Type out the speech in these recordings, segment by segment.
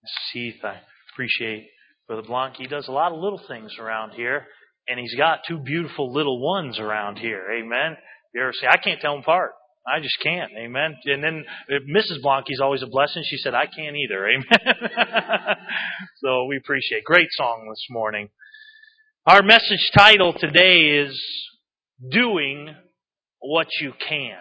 Heath, I appreciate Brother Blanc. He does a lot of little things around here, and he's got two beautiful little ones around here. Amen. You ever say, I can't tell them apart. I just can't. Amen. And then Mrs. Blanke's always a blessing. She said, I can't either. Amen. So we appreciate. Great song this morning. Our message title today is Doing What You Can.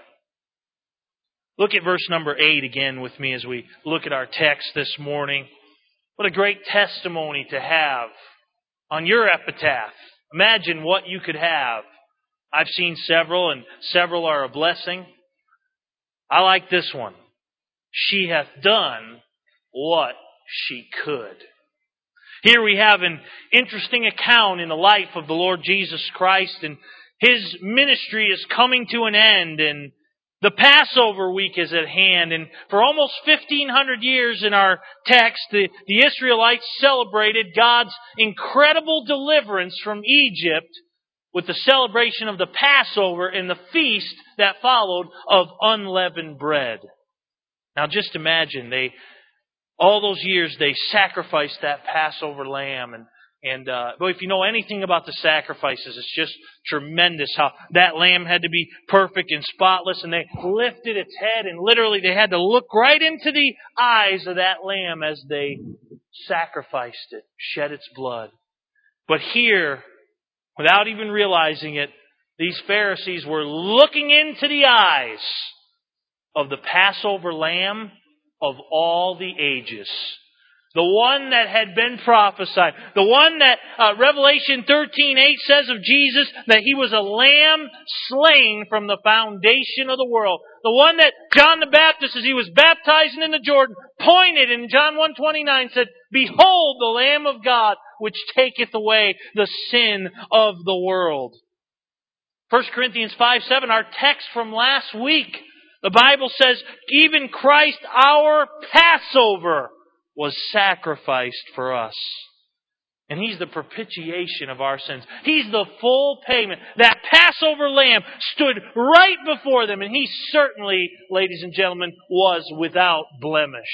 Look at verse number 8 again with me as we look at our text this morning. What a great testimony to have on your epitaph. Imagine what you could have. I've seen several, and several are a blessing. I like this one. She hath done what she could. Here we have an interesting account in the life of the Lord Jesus Christ, and His ministry is coming to an end, and the Passover week is at hand, and for almost 1,500 years in our text, the Israelites celebrated God's incredible deliverance from Egypt with the celebration of the Passover and the feast that followed of unleavened bread. Now just imagine, all those years they sacrificed that Passover lamb, but if you know anything about the sacrifices, it's just tremendous how that lamb had to be perfect and spotless, and they lifted its head, and literally they had to look right into the eyes of that lamb as they sacrificed it, shed its blood. But here, without even realizing it, these Pharisees were looking into the eyes of the Passover lamb of all the ages. The one that had been prophesied. The one that Revelation 13:8 says of Jesus that He was a lamb slain from the foundation of the world. The one that John the Baptist, as he was baptizing in the Jordan, pointed in John 1:29 said, Behold the Lamb of God, which taketh away the sin of the world. 1 Corinthians 5:7, our text from last week. The Bible says, even Christ our Passover was sacrificed for us. And He's the propitiation of our sins. He's the full payment. That Passover lamb stood right before them, and He certainly, ladies and gentlemen, was without blemish.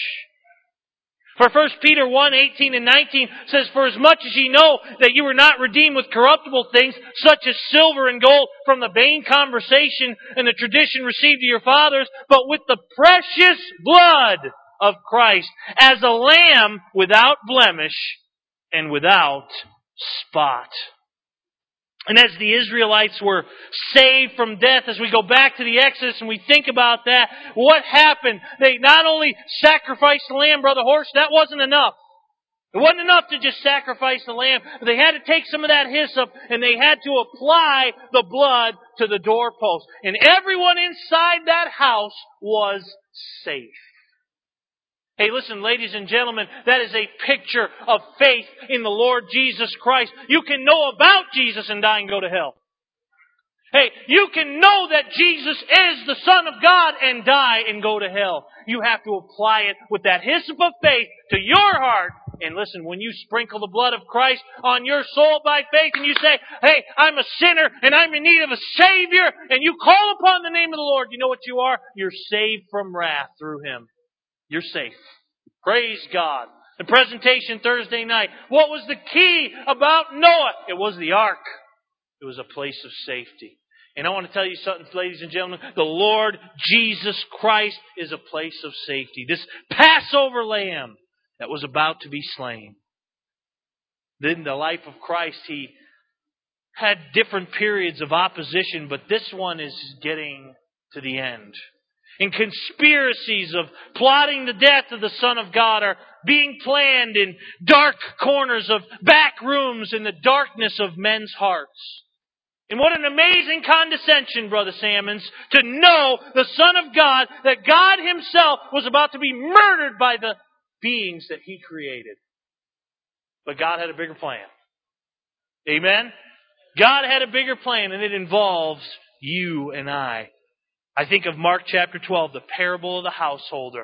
For 1 Peter 1:18 and 19 says, For as much as ye know that you were not redeemed with corruptible things, such as silver and gold, from the vain conversation and the tradition received of your fathers, but with the precious blood of Christ, as a lamb without blemish and without spot. And as the Israelites were saved from death, as we go back to the Exodus and we think about that, what happened? They not only sacrificed the lamb, Brother Horst, that wasn't enough. It wasn't enough to just sacrifice the lamb. They had to take some of that hyssop and they had to apply the blood to the doorpost. And everyone inside that house was safe. Hey, listen, ladies and gentlemen, that is a picture of faith in the Lord Jesus Christ. You can know about Jesus and die and go to hell. Hey, you can know that Jesus is the Son of God and die and go to hell. You have to apply it with that hyssop of faith to your heart. And listen, when you sprinkle the blood of Christ on your soul by faith and you say, hey, I'm a sinner and I'm in need of a Savior, and you call upon the name of the Lord, you know what you are? You're saved from wrath through Him. You're safe. Praise God. The presentation Thursday night. What was the key about Noah? It was the ark. It was a place of safety. And I want to tell you something, ladies and gentlemen. The Lord Jesus Christ is a place of safety. This Passover lamb that was about to be slain. Then the life of Christ, He had different periods of opposition, but this one is getting to the end. And conspiracies of plotting the death of the Son of God are being planned in dark corners of back rooms in the darkness of men's hearts. And what an amazing condescension, Brother Sammons, to know the Son of God, that God Himself was about to be murdered by the beings that He created. But God had a bigger plan. Amen? God had a bigger plan, and it involves you and I. I think of Mark chapter 12, the parable of the householder.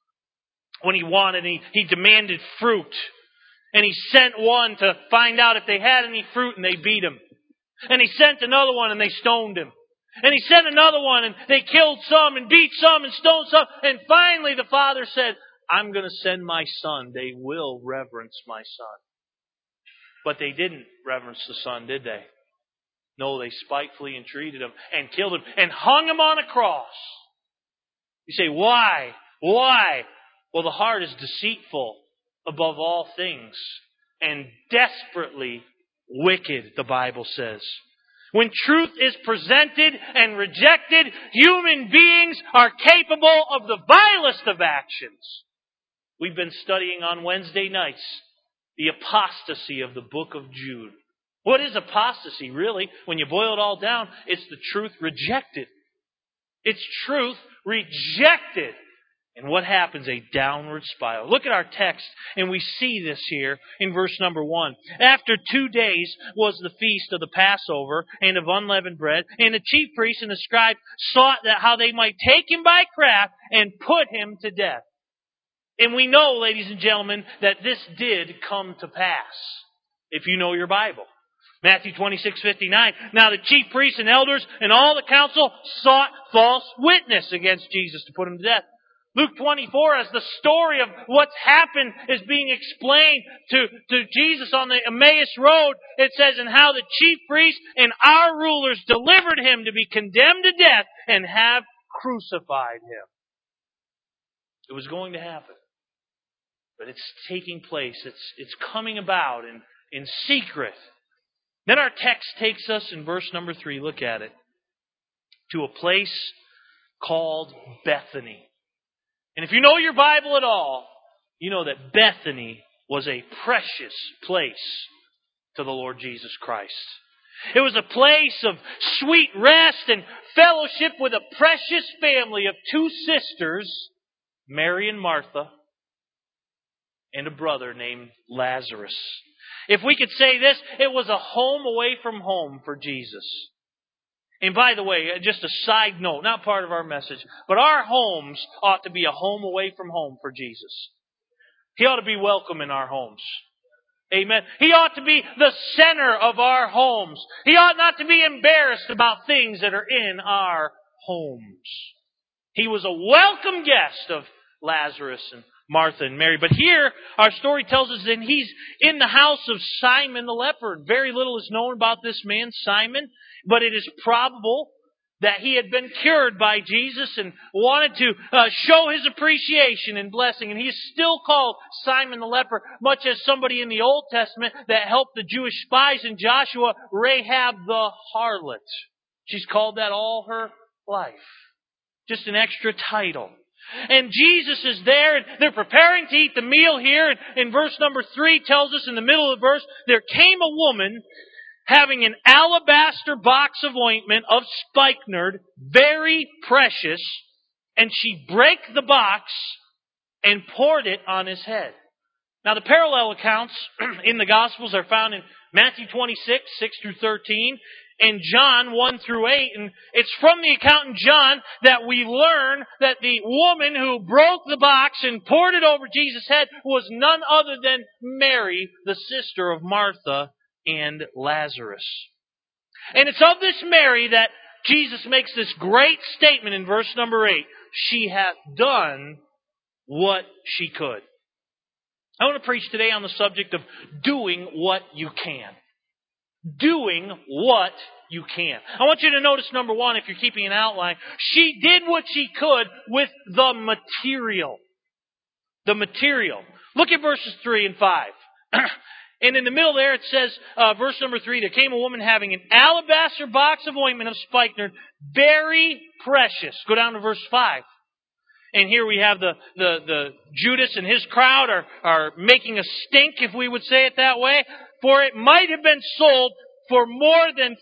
When he demanded fruit. And He sent one to find out if they had any fruit, and they beat him. And He sent another one and they stoned him. And He sent another one and they killed some and beat some and stoned some. And finally the father said, I'm going to send my son. They will reverence my son. But they didn't reverence the son, did they? No, they spitefully entreated him and killed him and hung him on a cross. You say, why? Why? Well, the heart is deceitful above all things and desperately wicked, the Bible says. When truth is presented and rejected, human beings are capable of the vilest of actions. We've been studying on Wednesday nights the apostasy of the book of Jude. What is apostasy, really? When you boil it all down, it's the truth rejected. It's truth rejected. And what happens? A downward spiral. Look at our text, and we see this here in verse number 1. After 2 days was the feast of the Passover and of unleavened bread, and the chief priests and the scribes sought that how they might take him by craft and put him to death. And we know, ladies and gentlemen, that this did come to pass, if you know your Bible. Matthew 26:59. Now the chief priests and elders and all the council sought false witness against Jesus to put him to death. Luke 24, as the story of what's happened is being explained to Jesus on the Emmaus Road, it says, and how the chief priests and our rulers delivered him to be condemned to death and have crucified him. It was going to happen. But it's taking place. It's coming about in secret. Then our text takes us in verse number 3, look at it, to a place called Bethany. And if you know your Bible at all, you know that Bethany was a precious place to the Lord Jesus Christ. It was a place of sweet rest and fellowship with a precious family of 2 sisters, Mary and Martha, and a brother named Lazarus. If we could say this, it was a home away from home for Jesus. And by the way, just a side note, not part of our message, but our homes ought to be a home away from home for Jesus. He ought to be welcome in our homes. Amen. He ought to be the center of our homes. He ought not to be embarrassed about things that are in our homes. He was a welcome guest of Lazarus and Martha and Mary. But here, our story tells us that he's in the house of Simon the leper. Very little is known about this man, Simon, but it is probable that he had been cured by Jesus and wanted to show his appreciation and blessing. And he is still called Simon the leper, much as somebody in the Old Testament that helped the Jewish spies in Joshua, Rahab the harlot. She's called that all her life. Just an extra title. And Jesus is there, and they're preparing to eat the meal here. And verse number 3 tells us in the middle of the verse, there came a woman having an alabaster box of ointment of spikenard, very precious, and she brake the box and poured it on his head. Now the parallel accounts in the Gospels are found in Matthew 26, 6 through 13, and John 1 through 8. And it's from the account in John that we learn that the woman who broke the box and poured it over Jesus' head was none other than Mary, the sister of Martha and Lazarus. And it's of this Mary that Jesus makes this great statement in verse number 8. She hath done what she could. I want to preach today on the subject of doing what you can. Doing what you can. I want you to notice number 1, if you're keeping an outline, she did what she could with the material. The material. Look at verses 3 and 5. And in the middle there it says, verse number 3, there came a woman having an alabaster box of ointment of spikenard, very precious. Go down to verse 5. And here we have the Judas and his crowd are making a stink, if we would say it that way. For it might have been sold for more than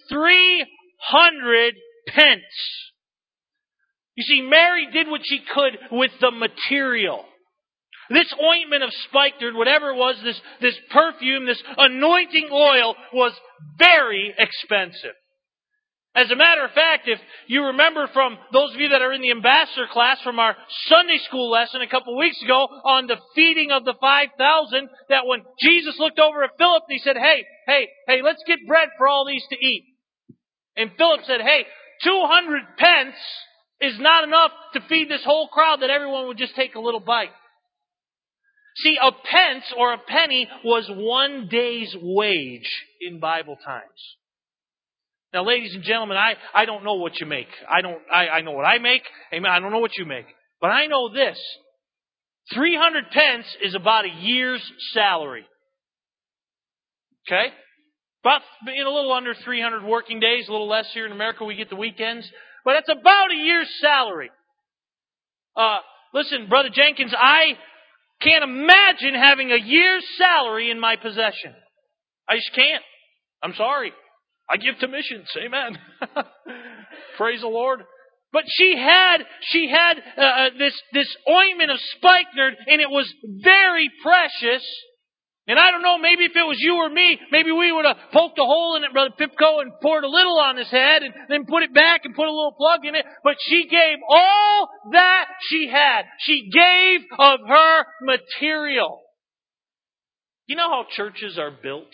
300 pence. You see, Mary did what she could with the material. This ointment of spikenard, whatever it was, this perfume, this anointing oil was very expensive. As a matter of fact, if you remember from those of you that are in the ambassador class from our Sunday school lesson a couple weeks ago on the feeding of the 5,000, that when Jesus looked over at Philip, he said, hey, let's get bread for all these to eat. And Philip said, 200 pence is not enough to feed this whole crowd that everyone would just take a little bite. See, a pence or a penny was one day's wage in Bible times. Now, ladies and gentlemen, I don't know what you make. I know what I make. Amen. I don't know what you make. But I know this. 300 pence is about a year's salary. Okay? About in a little under 300 working days, a little less here in America. We get the weekends. But it's about a year's salary. Listen, Brother Jenkins, I can't imagine having a year's salary in my possession. I just can't. I'm sorry. I give to missions. Amen. Praise the Lord. But she had this ointment of spikenard, and it was very precious. And I don't know, maybe if it was you or me, maybe we would have poked a hole in it, Brother Pipko, and poured a little on his head, and then put it back and put a little plug in it. But she gave all that she had. She gave of her material. You know how churches are built?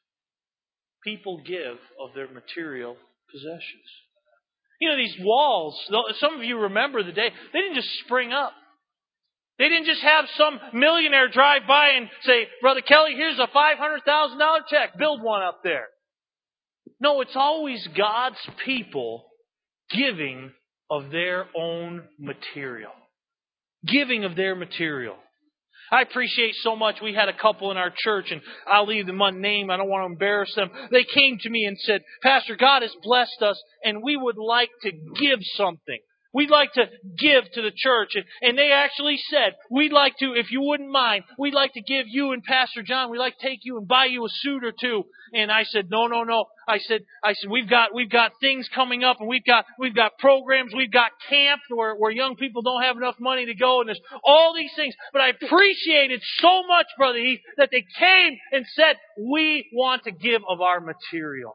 People give of their material possessions. You know, these walls, some of you remember the day, they didn't just spring up. They didn't just have some millionaire drive by and say, Brother Kelly, here's a $500,000 check. Build one up there. No, it's always God's people giving of their own material. Giving of their material. I appreciate so much. We had a couple in our church, and I'll leave them unnamed. I don't want to embarrass them. They came to me and said, Pastor, God has blessed us, and we would like to give something. We'd like to give to the church. And they actually said, we'd like to, if you wouldn't mind, we'd like to give you and Pastor John, we'd like to take you and buy you a suit or two. And I said, no. I said, we've got things coming up, and we've got programs, we've got camp where young people don't have enough money to go, and there's all these things. But I appreciated so much, Brother Heath, that they came and said, we want to give of our material.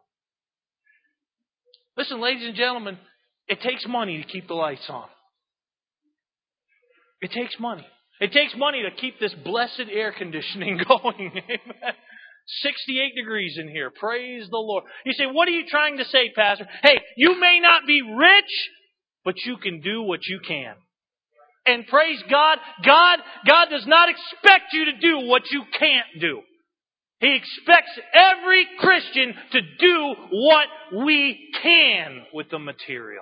Listen, ladies and gentlemen, it takes money to keep the lights on. It takes money. It takes money to keep this blessed air conditioning going. Amen. 68 degrees in here. Praise the Lord. You say, what are you trying to say, Pastor? Hey, you may not be rich, but you can do what you can. And praise God, God does not expect you to do what you can't do. He expects every Christian to do what we can with the material.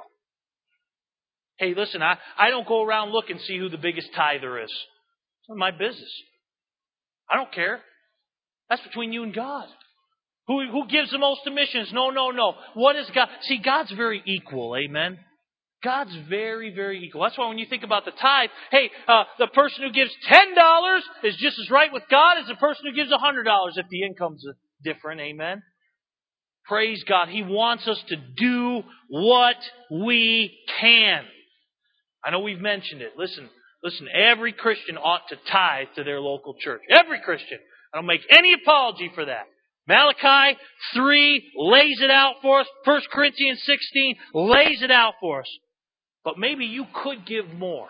Hey, listen, I don't go around looking to see who the biggest tither is. It's not my business. I don't care. That's between you and God. Who gives the most to missions? No. What is God? See, God's very equal. Amen. God's very, very equal. That's why when you think about the tithe, hey, the person who gives $10 is just as right with God as the person who gives $100 if the income's different. Amen. Praise God. He wants us to do what we can. I know we've mentioned it. Listen, every Christian ought to tithe to their local church. Every Christian. I don't make any apology for that. Malachi 3 lays it out for us. 1 Corinthians 16 lays it out for us. But maybe you could give more.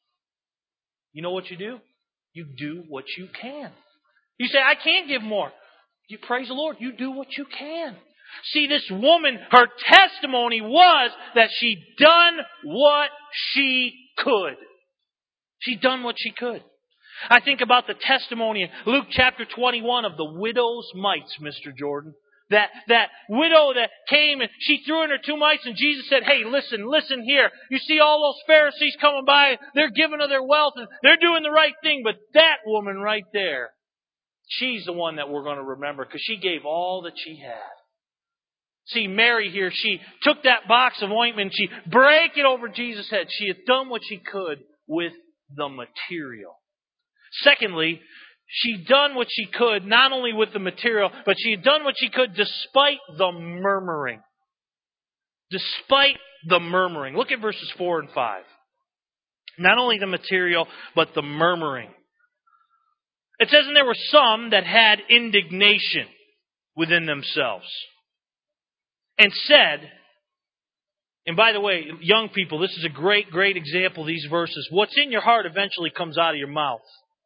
You know what you do? You do what you can. You say, I can't give more. You praise the Lord. You do what you can. See, this woman, her testimony was that she done what she could. She done what she could. I think about the testimony in Luke chapter 21 of the widow's mites, Mr. Jordan. That widow that came and she threw in her 2 mites, and Jesus said, hey, listen here. You see all those Pharisees coming by, they're giving of their wealth and they're doing the right thing, but that woman right there, she's the one that we're going to remember because she gave all that she had. See, Mary here, she took that box of ointment, she break it over Jesus' head. She had done what she could with the material. Secondly, she done what she could, not only with the material, but she had done what she could despite the murmuring. Despite the murmuring. Look at verses 4 and 5. Not only the material, but the murmuring. It says, and there were some that had indignation within themselves. And said, and by the way, young people, this is a great example of these verses. What's in your heart eventually comes out of your mouth.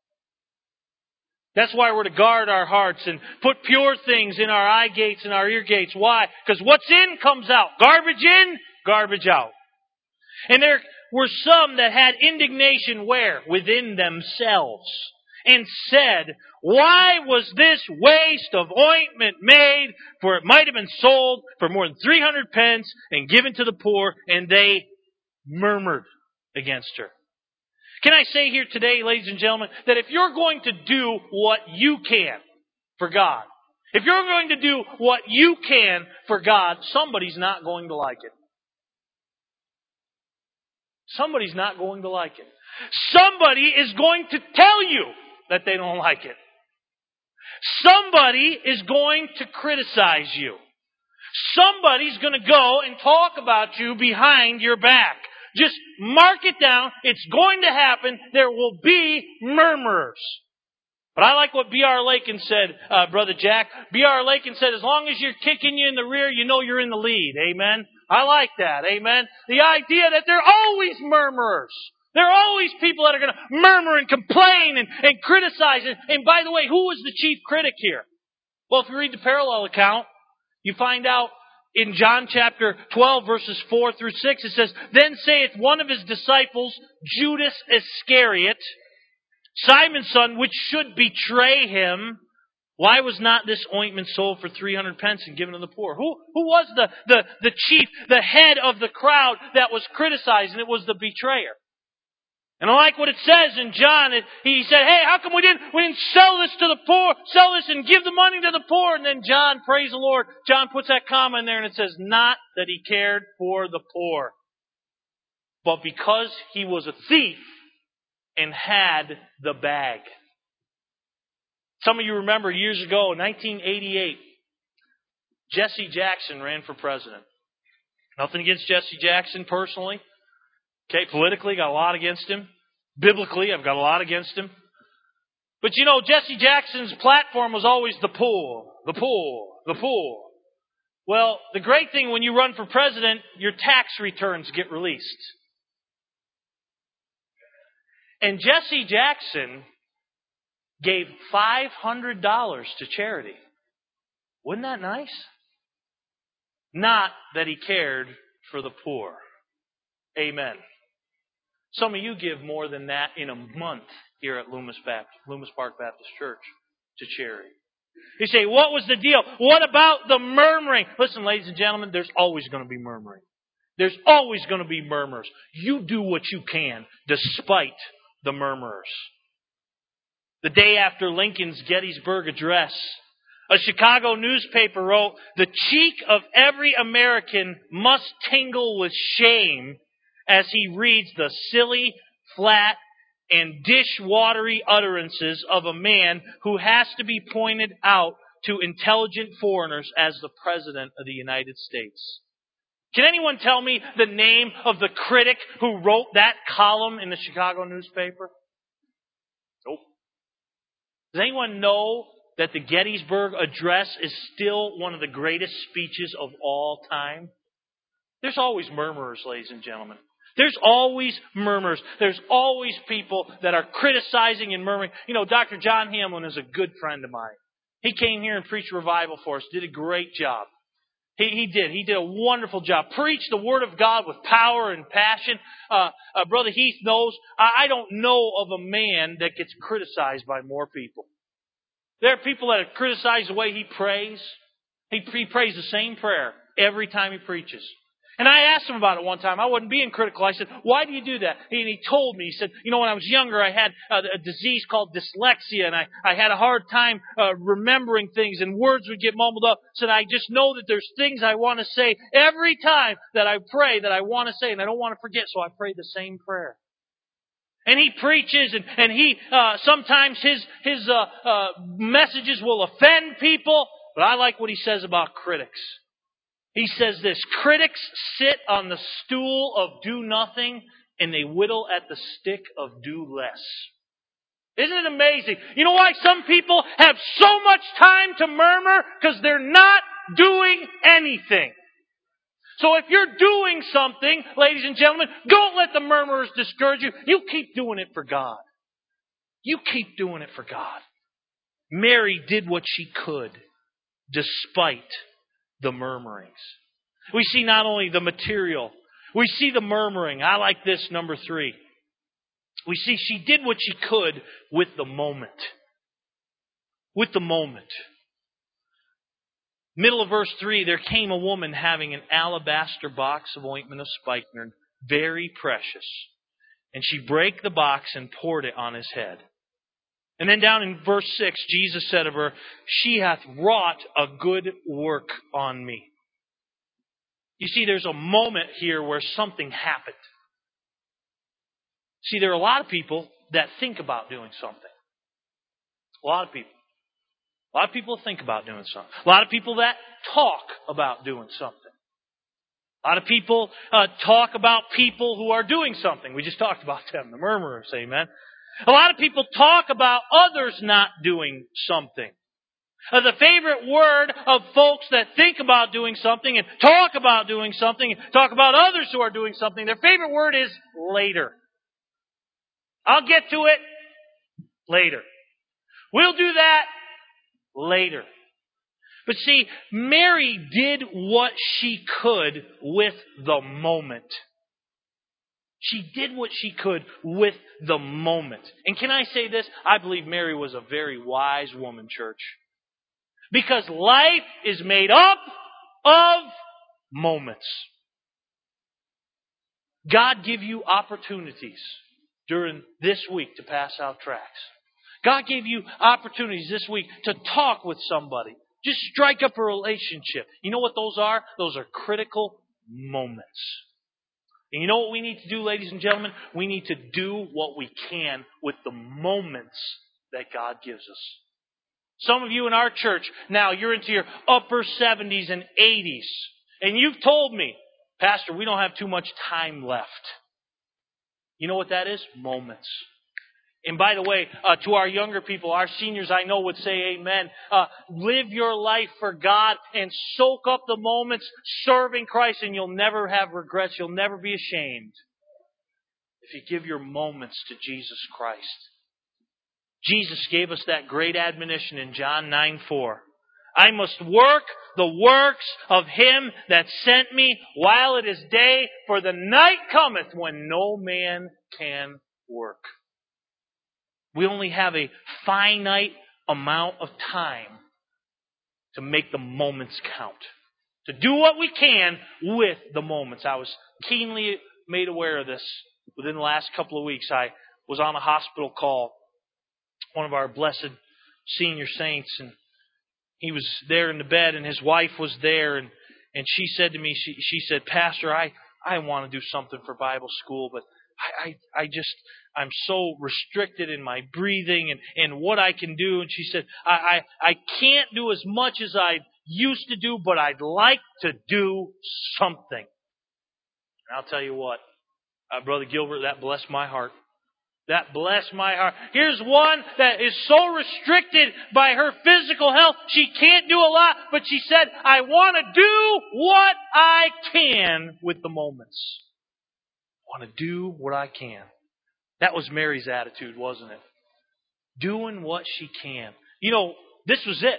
That's why we're to guard our hearts and put pure things in our eye gates and our ear gates. Why? Because what's in comes out. Garbage in, garbage out. And there were some that had indignation where? Within themselves. and said, "Why was this waste of ointment made? For it might have been sold for more than 300 pence and given to the poor." And they murmured against her. Can I say here today, ladies and gentlemen, that if you're going to do what you can for God, if you're going to do what you can for God, somebody's not going to like it. Somebody's not going to like it. Somebody is going to tell you that they don't like it. Somebody is going to criticize you. Somebody's going to go and talk about you behind your back. Just mark it down. It's going to happen. There will be murmurers. But I like what B.R. Lakin said, Brother Jack. B.R. Lakin said, as long as you're kicking you in the rear, you know you're in the lead. Amen? I like that. Amen? The idea that there are always murmurers. There are always people that are going to murmur and complain and criticize. And by the way, who was the chief critic here? Well, if you read the parallel account, you find out in John chapter 12, verses 4 through 6, it says, "Then saith one of his disciples, Judas Iscariot, Simon's son, which should betray him, why was not this ointment sold for 300 pence and given to the poor?" Who was the chief, the head of the crowd that was criticizing? It was the betrayer. And I like what it says in John. He said, "Hey, how come we didn't sell this to the poor, sell this and give the money to the poor?" And then John, praise the Lord, John puts that comma in there and it says, "Not that he cared for the poor, but because he was a thief and had the bag." Some of you remember years ago, 1988, Jesse Jackson ran for president. Nothing against Jesse Jackson personally. Okay, politically, got a lot against him. Biblically, I've got a lot against him. But you know, Jesse Jackson's platform was always the poor, the poor, the poor. Well, the great thing when you run for president, your tax returns get released. And Jesse Jackson gave $500 to charity. Wasn't that nice? Not that he cared for the poor. Amen. Some of you give more than that in a month here at Loomis Park Baptist Church to charity. You say, what was the deal? What about the murmuring? Listen, ladies and gentlemen, there's always going to be murmuring. There's always going to be murmurs. You do what you can despite the murmurers. The day after Lincoln's Gettysburg Address, a Chicago newspaper wrote, "The cheek of every American must tingle with shame as he reads the silly, flat, and dish-watery utterances of a man who has to be pointed out to intelligent foreigners as the President of the United States." Can anyone tell me the name of the critic who wrote that column in the Chicago newspaper? Nope. Does anyone know that the Gettysburg Address is still one of the greatest speeches of all time? There's always murmurers, ladies and gentlemen. There's always murmurs. There's always people that are criticizing and murmuring. You know, Dr. John Hamlin is a good friend of mine. He came here and preached revival for us. Did a great job. He did. He did a wonderful job. Preached the Word of God with power and passion. Brother Heath knows, I don't know of a man that gets criticized by more people. There are people that have criticized the way he prays. He prays the same prayer every time he preaches. And I asked him about it one time. I wasn't being critical. I said, "Why do you do that?" And he told me, he said, "You know, when I was younger, I had a disease called dyslexia, and I had a hard time remembering things, and words would get mumbled up. So I just know that there's things I want to say every time that I pray that I want to say, and I don't want to forget, so I pray the same prayer." And he preaches, and he sometimes his messages will offend people, but I like what he says about critics. He says this: "Critics sit on the stool of do nothing, and they whittle at the stick of do less." Isn't it amazing? You know why some people have so much time to murmur? Because they're not doing anything. So if you're doing something, ladies and gentlemen, don't let the murmurers discourage you. You keep doing it for God. You keep doing it for God. Mary did what she could despite the murmurings. We see not only the material, we see the murmuring. I like this, number 3. We see she did what she could with the moment. With the moment. Middle of verse 3, there came a woman having an alabaster box of ointment of spikenard, very precious. And she brake the box and poured it on his head. And then down in verse 6, Jesus said of her, she hath wrought a good work on me. You see, there's a moment here where something happened. See, there are a lot of people that think about doing something. A lot of people. A lot of people think about doing something. A lot of people that talk about doing something. A lot of people talk about people who are doing something. We just talked about them, the murmurers, amen. A lot of people talk about others not doing something. The favorite word of folks that think about doing something and talk about doing something and talk about others who are doing something, their favorite word is later. I'll get to it later. We'll do that later. But see, Mary did what she could with the moment. She did what she could with the moment. And can I say this? I believe Mary was a very wise woman, church. Because life is made up of moments. God give you opportunities during this week to pass out tracts. God gave you opportunities this week to talk with somebody. Just strike up a relationship. You know what those are? Those are critical moments. And you know what we need to do, ladies and gentlemen? We need to do what we can with the moments that God gives us. Some of you in our church, now you're into your upper 70s and 80s. And you've told me, Pastor, we don't have too much time left. You know what that is? Moments. And by the way, to our younger people, our seniors I know would say amen. Live your life for God and soak up the moments serving Christ, and you'll never have regrets. You'll never be ashamed if you give your moments to Jesus Christ. Jesus gave us that great admonition in John 9:4. I must work the works of him that sent me while it is day, for the night cometh when no man can work. We only have a finite amount of time to make the moments count. To do what we can with the moments. I was keenly made aware of this within the last couple of weeks. I was on a hospital call. One of our blessed senior saints, and he was there in the bed, and his wife was there, and she said to me, she said, Pastor, I want to do something for Bible school, but I'm so restricted in my breathing and what I can do. And she said, I can't do as much as I used to do, but I'd like to do something. And I'll tell you what, Brother Gilbert, that blessed my heart. That blessed my heart. Here's one that is so restricted by her physical health, she can't do a lot, but she said, I want to do what I can with the moments. I want to do what I can. That was Mary's attitude, wasn't it? Doing what she can. You know, this was it.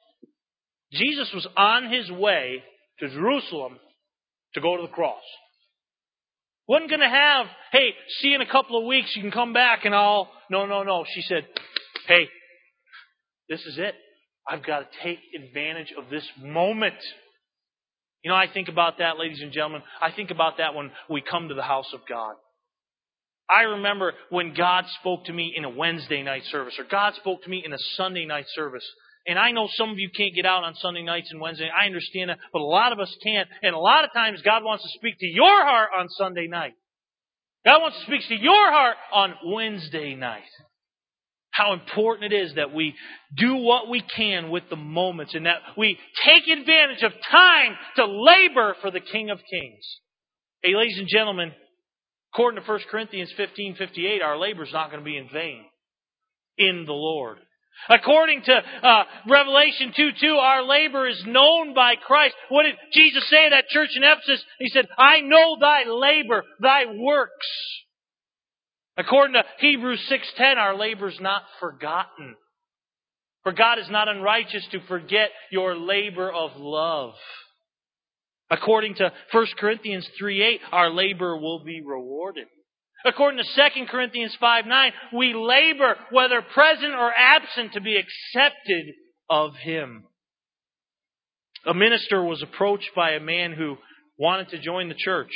Jesus was on his way to Jerusalem to go to the cross. Wasn't going to have, hey, see you in a couple of weeks, you can come back and all. No. She said, hey, this is it. I've got to take advantage of this moment. You know, I think about that, ladies and gentlemen. I think about that when we come to the house of God. I remember when God spoke to me in a Wednesday night service, or God spoke to me in a Sunday night service. And I know some of you can't get out on Sunday nights and Wednesday. I understand that, but a lot of us can't. And a lot of times God wants to speak to your heart on Sunday night. God wants to speak to your heart on Wednesday night. How important it is that we do what we can with the moments and that we take advantage of time to labor for the King of Kings. Hey, ladies and gentlemen, according to 1 Corinthians 15:58, our labor is not going to be in vain in the Lord. According to Revelation 2:2, our labor is known by Christ. What did Jesus say to that church in Ephesus? He said, I know thy labor, thy works. According to Hebrews 6:10, our labor is not forgotten. For God is not unrighteous to forget your labor of love. According to 1 Corinthians 3:8, our labor will be rewarded. According to 2 Corinthians 5:9, we labor, whether present or absent, to be accepted of Him. A minister was approached by a man who wanted to join the church.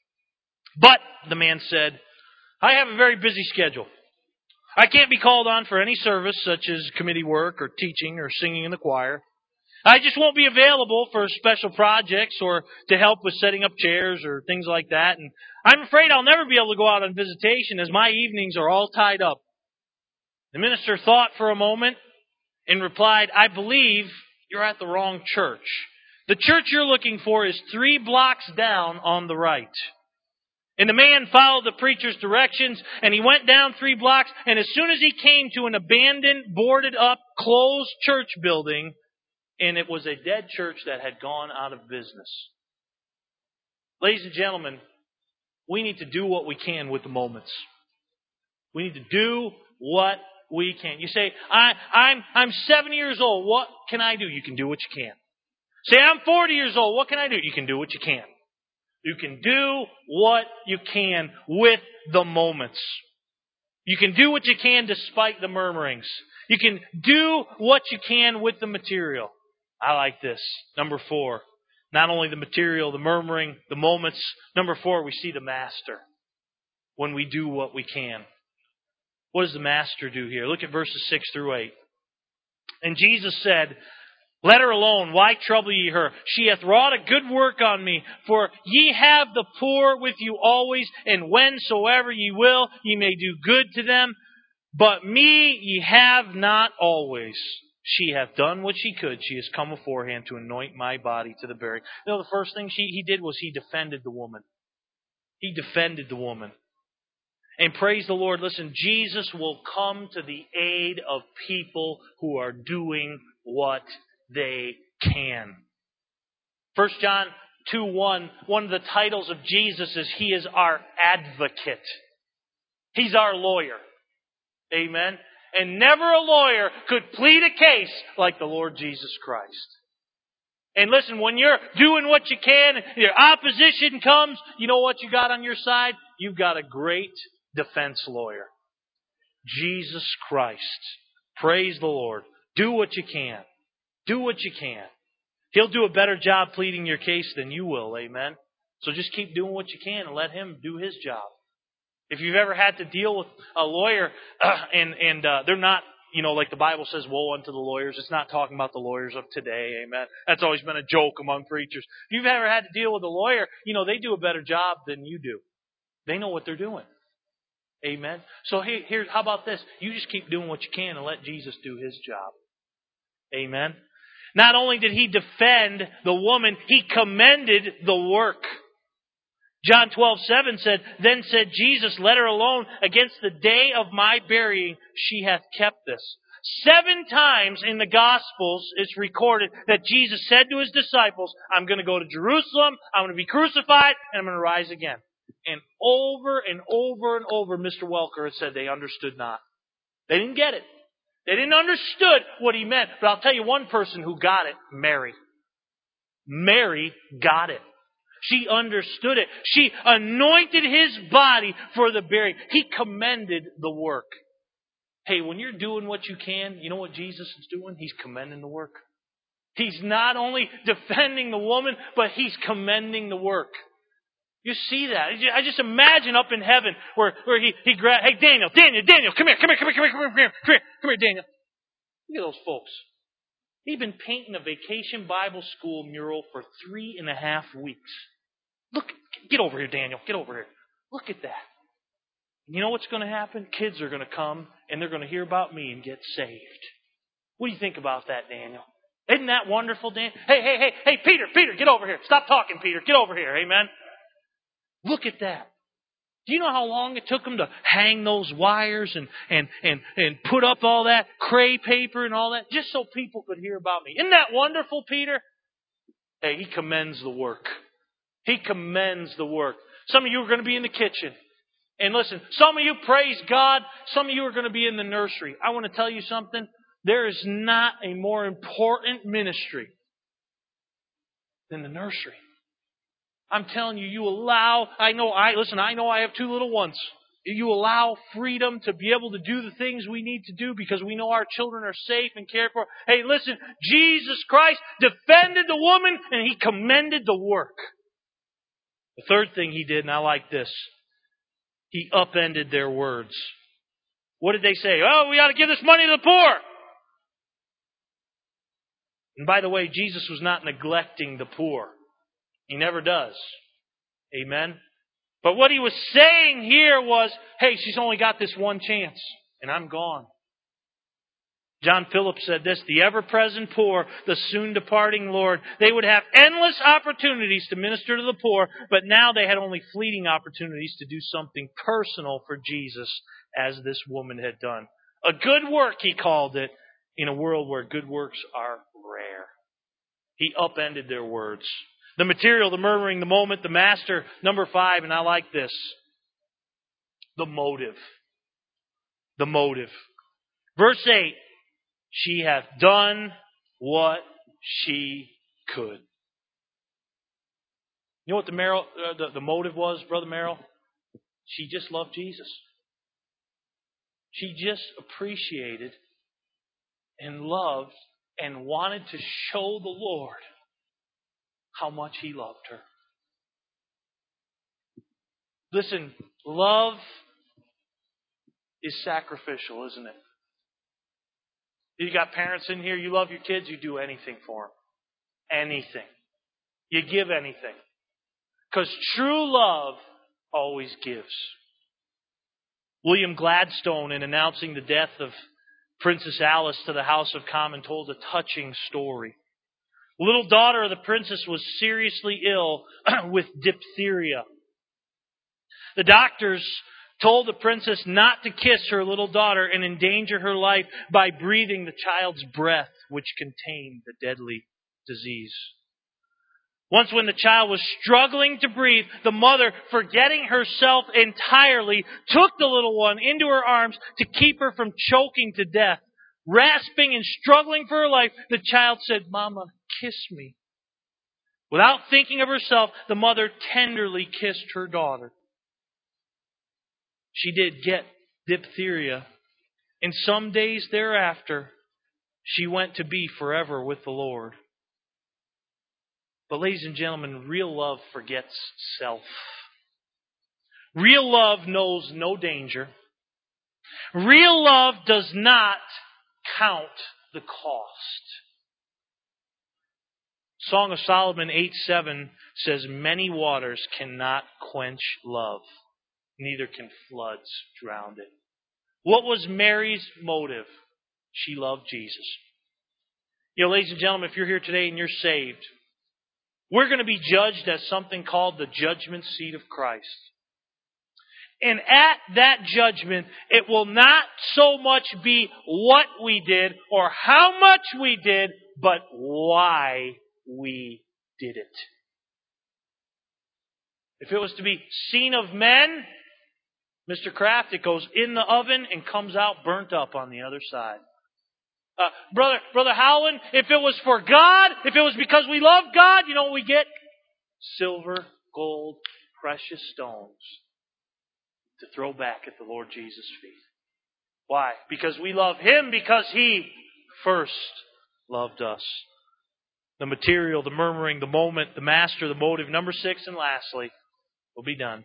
But, the man said, I have a very busy schedule. I can't be called on for any service, such as committee work or teaching or singing in the choir. I just won't be available for special projects or to help with setting up chairs or things like that. And I'm afraid I'll never be able to go out on visitation as my evenings are all tied up. The minister thought for a moment and replied, I believe you're at the wrong church. The church you're looking for is 3 blocks down on the right. And the man followed the preacher's directions, and he went down 3 blocks, and as soon as he came to an abandoned, boarded up, closed church building, and it was a dead church that had gone out of business. Ladies and gentlemen, we need to do what we can with the moments. We need to do what we can. You say, I'm 7 years old. What can I do? You can do what you can. Say, I'm 40 years old. What can I do? You can do what you can. You can do what you can with the moments. You can do what you can despite the murmurings. You can do what you can with the material. I like this. Number 4. Not only the material, the murmuring, the moments. Number 4, we see the Master when we do what we can. What does the Master do here? Look at verses 6 through 8. And Jesus said, Let her alone. Why trouble ye her? She hath wrought a good work on me. For ye have the poor with you always, and whensoever ye will, ye may do good to them. But me ye have not always. She hath done what she could. She has come beforehand to anoint my body to the burial. You know, the first thing he did was he defended the woman. He defended the woman. And praise the Lord, listen, Jesus will come to the aid of people who are doing what they can. 1 John 2:1, one of the titles of Jesus is He is our advocate. He's our lawyer. Amen. And never a lawyer could plead a case like the Lord Jesus Christ. And listen, when you're doing what you can, your opposition comes, you know what you got on your side? You've got a great defense lawyer. Jesus Christ. Praise the Lord. Do what you can. Do what you can. He'll do a better job pleading your case than you will. Amen. So just keep doing what you can and let Him do His job. If you've ever had to deal with a lawyer and they're not, like the Bible says, woe unto the lawyers. It's not talking about the lawyers of today. Amen. That's always been a joke among preachers. If you've ever had to deal with a lawyer, they do a better job than you do. They know what they're doing. Amen. So here, how about this? You just keep doing what you can and let Jesus do His job. Amen. Not only did He defend the woman, He commended the work. John 12:7 said, Then said Jesus, Let her alone. Against the day of my burying, she hath kept this. 7 times in the Gospels it's recorded that Jesus said to His disciples, I'm going to go to Jerusalem, I'm going to be crucified, and I'm going to rise again. And over and over and over, Mr. Welker had said they understood not. They didn't get it. They didn't understood what He meant. But I'll tell you one person who got it, Mary. Mary got it. She understood it. She anointed His body for the burial. He commended the work. Hey, when you're doing what you can, you know what Jesus is doing? He's commending the work. He's not only defending the woman, but He's commending the work. You see that? I just imagine up in heaven where he grabbed, hey, Daniel, come here, Daniel. Look at those folks. They've been painting a Vacation Bible School mural for 3.5 weeks. Look, get over here, Daniel, get over here. Look at that. You know what's going to happen? Kids are going to come and they're going to hear about me and get saved. What do you think about that, Daniel? Isn't that wonderful, Daniel? Hey, Peter, get over here. Stop talking, Peter. Get over here, amen? Look at that. Do you know how long it took them to hang those wires and put up all that cray paper and all that just so people could hear about me? Isn't that wonderful, Peter? Hey, He commends the work. He commends the work. Some of you are going to be in the kitchen. And listen, some of you, praise God, some of you are going to be in the nursery. I want to tell you something. There is not a more important ministry than the nursery. I'm telling you, I know I have 2 little ones. You allow freedom to be able to do the things we need to do because we know our children are safe and cared for. Hey, listen, Jesus Christ defended the woman and He commended the work. The third thing He did, and I like this, He upended their words. What did they say? Oh, we ought to give this money to the poor. And by the way, Jesus was not neglecting the poor. He never does. Amen? But what He was saying here was, hey, she's only got this one chance, and I'm gone. John Phillips said this, the ever-present poor, the soon-departing Lord, they would have endless opportunities to minister to the poor, but now they had only fleeting opportunities to do something personal for Jesus, as this woman had done. A good work, he called it, in a world where good works are rare. He upended their words. The material, the murmuring, the moment, the master. Number 5, and I like this. The motive. The motive. Verse 8. She hath done what she could. You know what the motive was, Brother Merrill? She just loved Jesus. She just appreciated and loved and wanted to show the Lord how much He loved her. Listen, love is sacrificial, isn't it? You got parents in here, you love your kids, you do anything for them. Anything. You give anything. Because true love always gives. William Gladstone, in announcing the death of Princess Alice to the House of Commons, told a touching story. The little daughter of the princess was seriously ill with diphtheria. The doctors told the princess not to kiss her little daughter and endanger her life by breathing the child's breath, which contained the deadly disease. Once when the child was struggling to breathe, the mother, forgetting herself entirely, took the little one into her arms to keep her from choking to death. Rasping and struggling for her life, the child said, "Mama, kiss me." Without thinking of herself, the mother tenderly kissed her daughter. She did get diphtheria, and some days thereafter, she went to be forever with the Lord. But ladies and gentlemen, real love forgets self. Real love knows no danger. Real love does not count the cost. Song of Solomon 8:7 says, "Many waters cannot quench love. Neither can floods drown it." What was Mary's motive? She loved Jesus. You know, ladies and gentlemen, if you're here today and you're saved, we're going to be judged at something called the judgment seat of Christ. And at that judgment, it will not so much be what we did or how much we did, but why we did it. If it was to be seen of men, Mr. Kraft, it goes in the oven and comes out burnt up on the other side. Brother Howland, if it was for God, if it was because we love God, you know what we get? Silver, gold, precious stones to throw back at the Lord Jesus' feet. Why? Because we love Him, because He first loved us. The material, the murmuring, the moment, the master, the motive. Number 6, and lastly, we'll be done.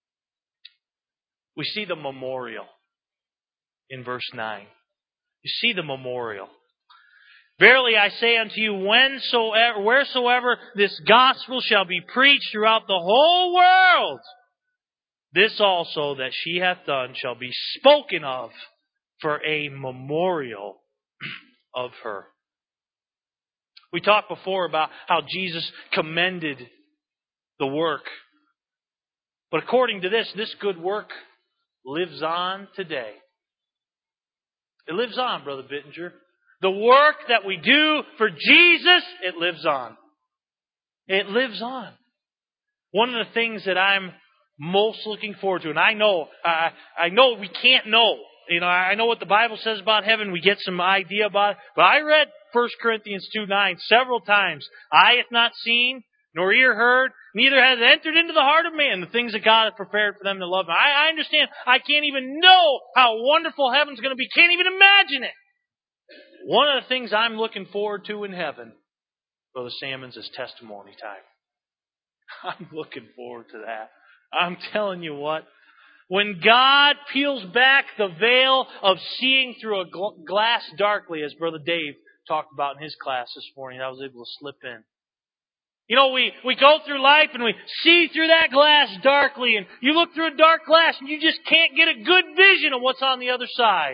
We see the memorial in verse 9. You see the memorial. "Verily I say unto you, wheresoever this gospel shall be preached throughout the whole world, this also that she hath done shall be spoken of for a memorial of her." We talked before about how Jesus commended the work. But according to this good work lives on today. It lives on, Brother Bittinger. The work that we do for Jesus, it lives on. It lives on. One of the things that I'm most looking forward to, and I know we can't know. You know, I know what the Bible says about heaven. We get some idea about it. But I read 1 Corinthians 2:9 several times. Eye hath not seen, nor ear heard, neither has entered into the heart of man the things that God has prepared for them to love Him. I understand. I can't even know how wonderful heaven's going to be. Can't even imagine it. One of the things I'm looking forward to in heaven, Brother Sammons, is testimony time. I'm looking forward to that. I'm telling you what. When God peels back the veil of seeing through a glass darkly, as Brother Dave talked about in his class this morning, I was able to slip in. You know, we go through life and we see through that glass darkly, and you look through a dark glass and you just can't get a good vision of what's on the other side.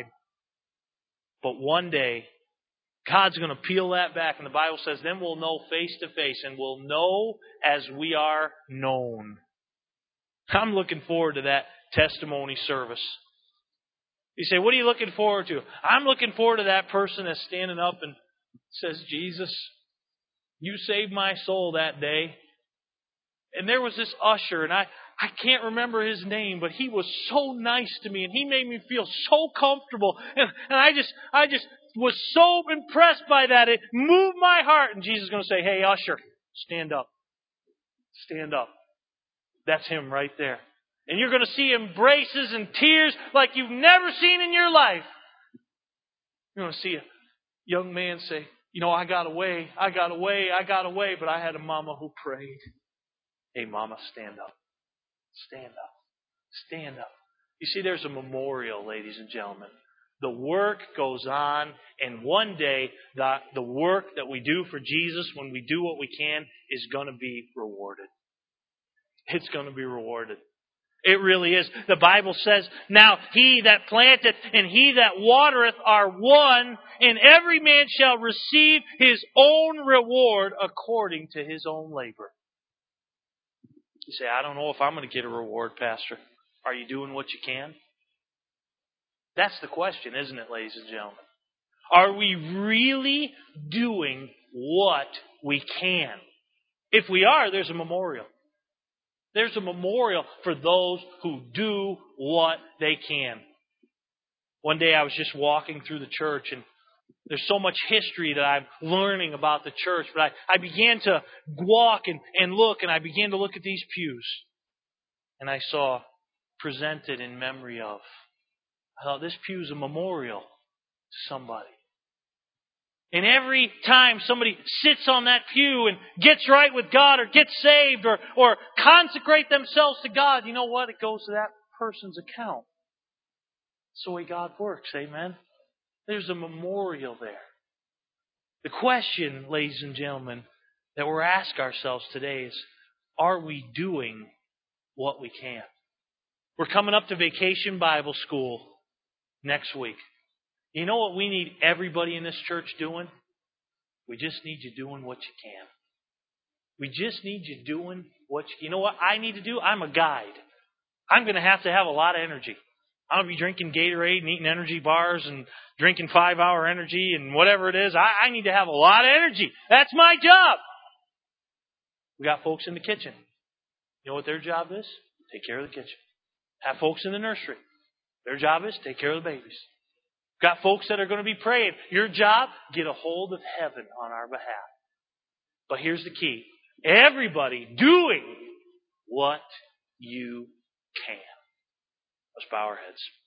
But one day, God's going to peel that back, and the Bible says, then we'll know face to face, and we'll know as we are known. I'm looking forward to that testimony service. You say, what are you looking forward to? I'm looking forward to that person that's standing up and says, Jesus, you saved my soul that day. And there was this usher, and I can't remember his name, but he was so nice to me, and he made me feel so comfortable. And I just was so impressed by that. It moved my heart. And Jesus is going to say, hey, usher, stand up. Stand up. That's him right there. And you're going to see embraces and tears like you've never seen in your life. You're going to see a young man say, you know, I got away, but I had a mama who prayed. Hey, mama, stand up. Stand up. Stand up. You see, there's a memorial, ladies and gentlemen. The work goes on, and one day, the work that we do for Jesus, when we do what we can, is going to be rewarded. It's going to be rewarded. It really is. The Bible says, now he that planteth and he that watereth are one, and every man shall receive his own reward according to his own labor. You say, I don't know if I'm going to get a reward, Pastor. Are you doing what you can? That's the question, isn't it, ladies and gentlemen? Are we really doing what we can? If we are, there's a memorial. There's a memorial for those who do what they can. One day I was just walking through the church, and there's so much history that I'm learning about the church, but I began to walk and look, and I began to look at these pews. And I saw presented in memory of. I thought, this pew is a memorial to somebody. And every time somebody sits on that pew and gets right with God or gets saved or consecrate themselves to God, you know what? It goes to that person's account. That's the way God works, amen? There's a memorial there. The question, ladies and gentlemen, that we're asking ourselves today is, are we doing what we can? We're coming up to Vacation Bible School next week. You know what we need everybody in this church doing? We just need you doing what you can. We just need you doing you know what I need to do? I'm a guide. I'm going to have a lot of energy. I'm going to be drinking Gatorade and eating energy bars and drinking 5-hour energy and whatever it is. I need to have a lot of energy. That's my job. We got folks in the kitchen. You know what their job is? Take care of the kitchen. Have folks in the nursery. Their job is take care of the babies. Got folks that are going to be praying. Your job, get a hold of heaven on our behalf. But here's the key. Everybody doing what you can. Let's bow our heads.